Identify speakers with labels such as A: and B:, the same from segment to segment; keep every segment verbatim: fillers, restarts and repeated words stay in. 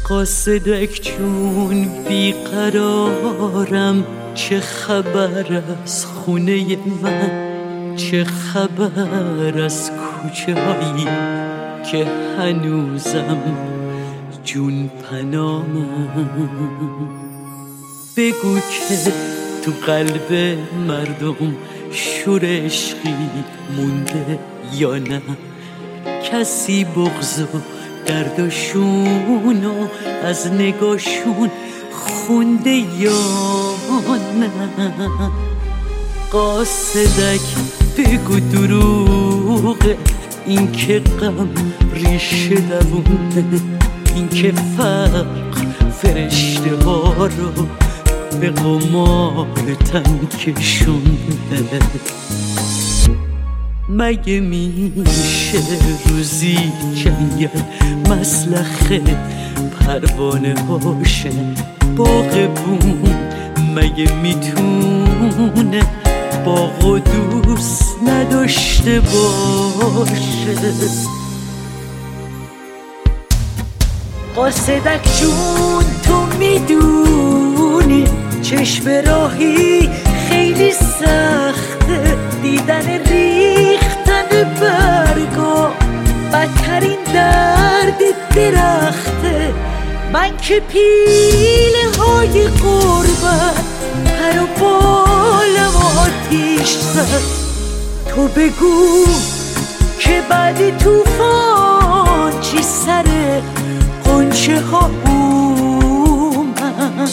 A: قاصدک چون بیقرارم، چه خبر از خونه من، چه خبر از کوچه هایی که هنوزم جون پنامم. بگو که تو قلب مردم شور عشقی مونده یا نه، کسی بغض و دردشونو از نگاشون خونده یا نه. قاصدک بگو دروغه این که غم ریشه دوونه، این که فقر فرشته ها رو به قمار تن کشونده. مگه میشه روزی جنگل مسلخه پروانه باشه، باغ بوم مگه میتونه باغ و دوست نداشته باشه؟ قاصدک جون تو میدونی چشم راهی خیلی سخته، دیدن ریختن برگا بدترین درد درخته. من که پیله های قربت پر و بالم آتیش زد، تو بگو که بعد توفان چی سر قنچه ها اومد.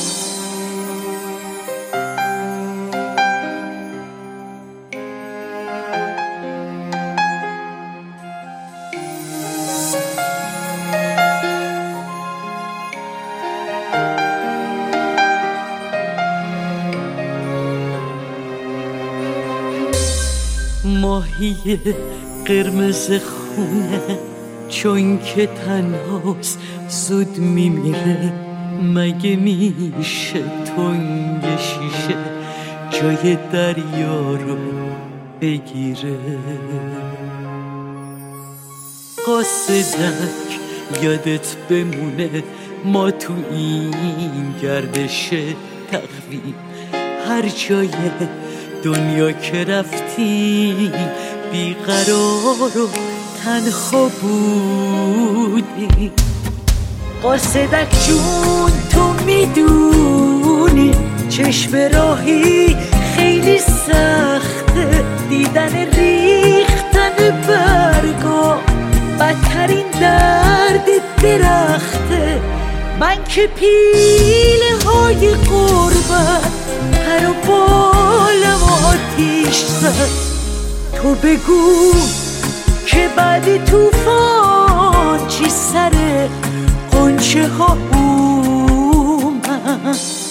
A: ماهی قرمز خونه چون که تنهاست زود میمیره، مگه میشه تنگ شیشه جای دریا رو بگیره؟ قاصدک یادت بمونه ما تو این گردش تقویم هر جای دنیا که رفتیم بیقرار و تنها بودیم. قاصدک جون تو میدونی چشم راهی خیلی سخته، دیدن ریختن برگا بدترین درد درخته. من که پیله های قربت پر و بالم آتیش زد، تو بگو که بعد توفان چی سر قنچه ها اومد.